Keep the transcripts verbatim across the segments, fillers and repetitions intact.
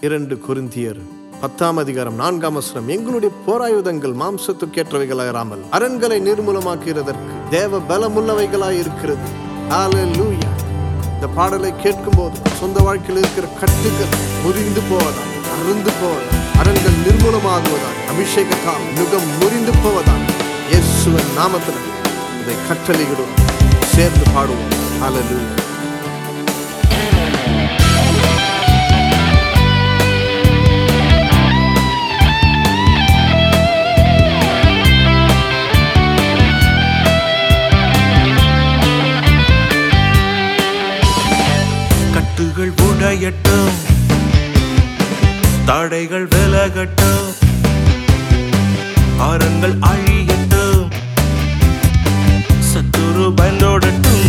இரண்டு கொரிந்தியர் பத்தாம் அதிகாரம் நான்காம் வசனம், எங்களுடைய போராயுதங்கள் மாம்சத்துக்கேற்றவைகளாயிராமல் அரண்களை நிர்மூலமாக்குகிறதற்கு தேவ பலமுள்ளவைகளாய் இருக்கிறது. ஹல்லேலூயா. இந்த பாடலை கேட்கும் போது சொந்த வாழ்க்கையில் இருக்கிற கட்டுகள் முறிந்து போவதால், அருந்து போவதால், அரண்கள் நிர்மூலமாகுவதால், அபிஷேகத்தால் நுகம் முறிந்து போவதால் இயேசுவின் நாமத்தில் இதை கட்டளையிடும். சேர்ந்து பாடுவோம். ஹல்லேலூயா. கட்டுகள் உடையட்டும், தடைகள் விலகட்டும், அரண்கள் அழியட்டும், சத்துரு பயந்தோடட்டும்.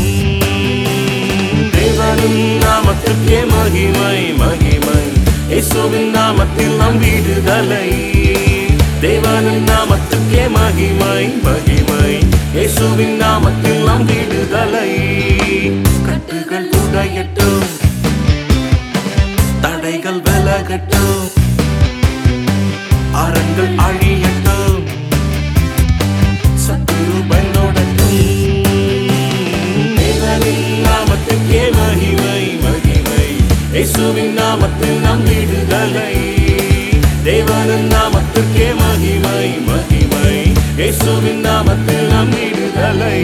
தேவனின் நாமத்திற்கே மகிமை மகிமை, இயேசுவின் நாமத்தில் நம் விடுதலை. தேவனின் நாமத்திற்கே மகிமை மகிமை, இயேசுவின் நாமத்தில் நம் விடுதலை. கட்டுகள் உடையட்டும், தடைகள் விலகட்டும், அரண்கள் அழியட்டும், சத்துரு பயந்தோடட்டும். தேவனின் நாமத்திற்கே மகிமை மகிமை, இயேசுவின் நாமத்தில் நம் விடுதலை. தேவனின் நாமத்திற்கே மகிமை மகிமை, இயேசுவின் நாமத்தில் நம் விடுதலை.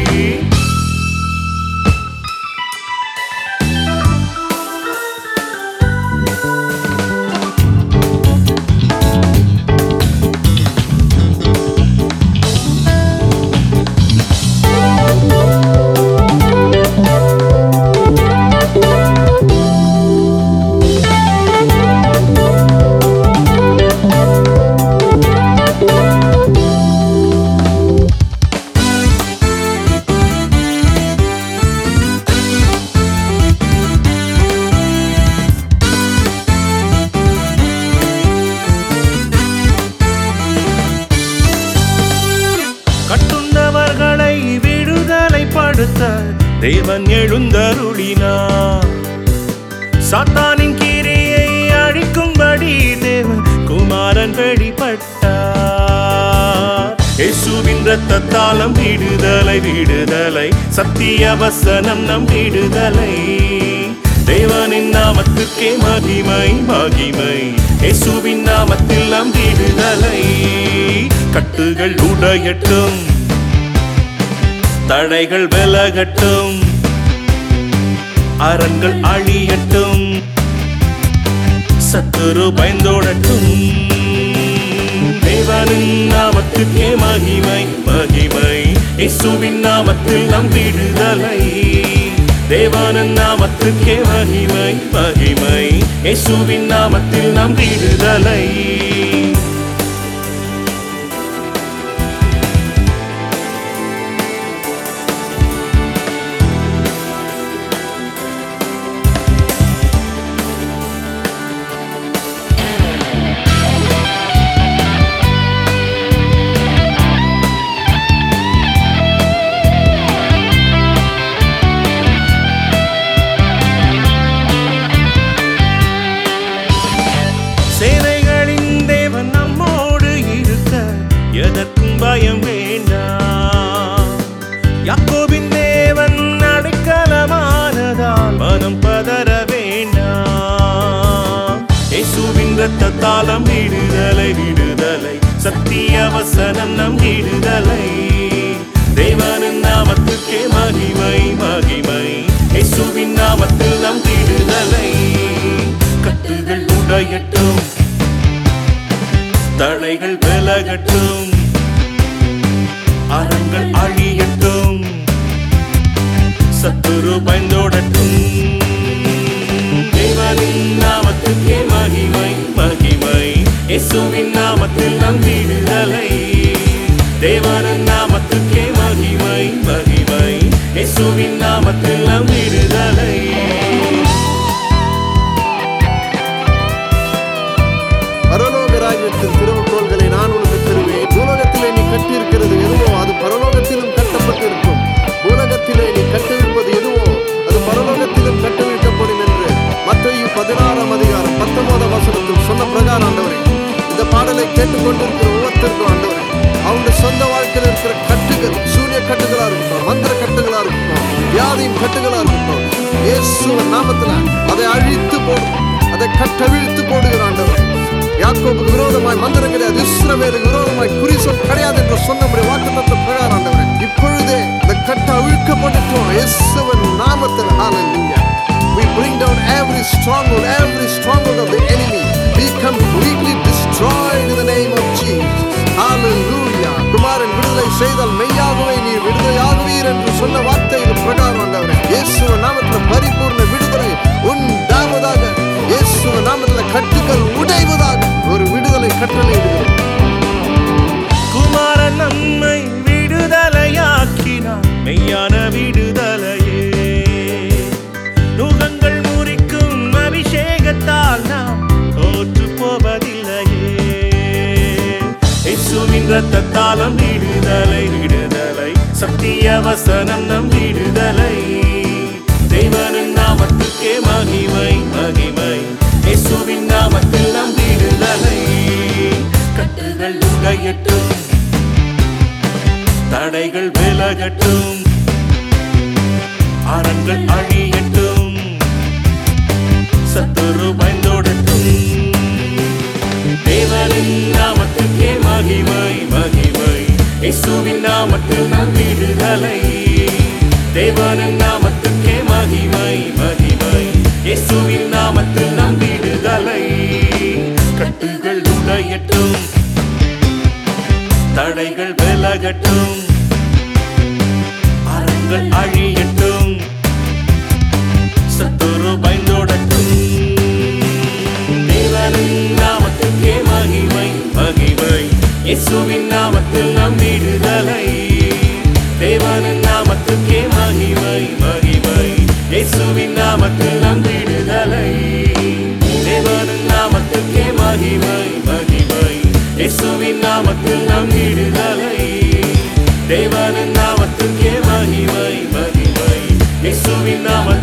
கட்டுண்டவர்களை விடுதலை படுத்த தேவன் எழுந்தருளினார். சாத்தானின் கிரியை அழிக்கும்படி தேவன் குமாரன் வெளிப்பட்டார். இயேசுவின் இரத்தத்தால் விடுதலை விடுதலை, சத்திய வசனம் நம் விடுதலை. தேவனின் நாமத்திற்கே மகிமை மகிமை, இயேசுவின் நாமத்தில் நம் விடுதலை. கட்டுகள் உடையட்டும், தடைகள் விலகட்டும், அரண்கள் அழியட்டும், சத்துரு பயந்தோடட்டும். தேவனின் நாமத்திற்கே மகிமை மகிமை, இயேசுவின் நாமத்தில் நம் விடுதலை. தேவனின் நாமத்திற்கே மகிமை மகிமை, இயேசுவின் நாமத்தில் நம் விடுதலை. சேனைகளின் தேவன் நம்மோடு இருக்க எதற்கும் பயம் வேண்டாம். யாக்கோபின் தேவன் அடைக்கலமானதால் மனம் பதற வேண்டாம். இயேசுவின் இரத்தத்தால் விடுதலை விடுதலை, சத்திய வசனம் நம் விடுதலை. தேவனின் நாமத்திற்கே மகிமை மகிமை, இயேசுவின் நாமத்தில் நம் விடுதலை. கட்டுகள் உடையட்டும், தடைகள் விலகட்டும், அரண்கள் அழியட்டும், சத்துரு பயந்தோடட்டும். தேவனின் நாமத்திற்கே மகிமை மகிமை, இயேசுவின் நாமத்தில் நம் விடுதலை. தேவனின் நாமத்திற்கே மகிமை மகிமை, இயேசுவின் நாமத்தில் நம் விடுதலை. பரலோக ராஜ்யத்தின் திறவுகோல்களை நான் உனக்கு தருவேன். பூலோகத்திலே நீ கட்டியிருக்கிறது எதுவோ அது பரலோகத்திலும் கட்டப்பட்டிருக்கும். பூலோகத்திலே நீ கட்டவிழ்ப்பது எதுவோ அது பரலோகத்திலும் கட்டவிழ்க்கப்படும் என்று மத்தேயு பதினாறாம் பத்தொன்பதாம் வசனத்தில் சொன்ன பிரகாரம் ஆண்டவரே, இந்த பாடலை கேட்டுக்கொண்டிருக்கிற ஒவ்வொருத்தருக்கும் ஆண்டவரே, அவங்க சொந்த வாழ்க்கையில் இருக்கிற கட்டுகள், சூரிய கட்டுகளா இருக்கட்டும், மந்திர கட்டுகளா இருக்கட்டும், வியாதியின் கட்டுகளா இருக்கட்டும், இயேசுவின் நாமத்துல அதை அழித்து போடும், அதை கட்டவிழ்த்து போடுகிற ஆண்டவரே. யாக்கோபுக்கு விரோதமாய் மந்திரம் கிடையாது, இஸ்ரவேலுக்கு விரோதமாய் குறிசொல் கிடையாது என்று சொன்னபடி வாக்குத்தத்த பிரகாரம் ஆண்டவரே, இப்பொழுதே இந்த கட்டு அவிழ்க்கப்படட்டும் இயேசுவின் நாமத்தில். ஹalleluya. We bring down every stronghold, every stronghold of the enemy. Be completely destroyed in the name of Jesus. Hallelujah. குமாரன் விடுதலை செய்தால் மெய்யாகவே நீர் விடுதலையாகுவீர் என்று சொன்ன வார்த்தையின் பிரகாரம் ஆண்டவரே, இயேசுவின் நாமத்தில் பரிபூர்ண விடுதலை உண்டாவதாக. இயேசுவின் நாமத்தில் கட்டுகள் உடைவதாக ஒரு விடுதலை கட்டளையிடுகிறோம். குமாரன் நம்மை விடுதலையாக்கினார், மெய்யான விடுதலையே. நுகங்கள் முறிக்கும் அபிஷேகத்தால் நாம் தோற்று போவதில்லையே. இயேசுவின் இரத்தத்தாலும் விடுதலை, விடுதலை. சத்திய வசனம் நம் விடுதலை. தேவனின் நாமத்துக்கே மகிமை, மகிமை. இயேசுவின் நாமத்தில் நம் விடுதலை. கட்டுகள் உடையட்டும், தடைகள் விலகட்டும், அரண்கள் அழியட்டும், சத்துரு பயந்தோடட்டும். தேவனின் நாமத்துக்கே மகிமை, மகிமை. இயேசுவின் நாமத்தில் நம் விடுதலை. தேவனின் நாமத்துக்கே மகிமை, மகிமை. இயேசுவின் நாமத்தில் நம் விடுதலை. கட்டுகள் உடையட்டும், தடைகள் விலகட்டும், அரண்கள் அழியட்டும், சத்துரு பயந்தோடட்டும். தேவனின் நாமத்துக்கே மகிமை, மகிமை. இயேசுவின் நாமத்தில் நம் விடுதலை. தேவனின் நாமத்துக்கே மகிமை, மகிமை. இயேசுவின் நாமத்தில் நம் விடுதலை. தேவனின் நாமத்துக்கே மகிமை, மகிமை. இயேசுவின் நாமத்தில் நம் விடுதலை. தேவனின் நாமத்துக்கே மகிமை, மகிமை. இயேசுவின் நாமத்தில்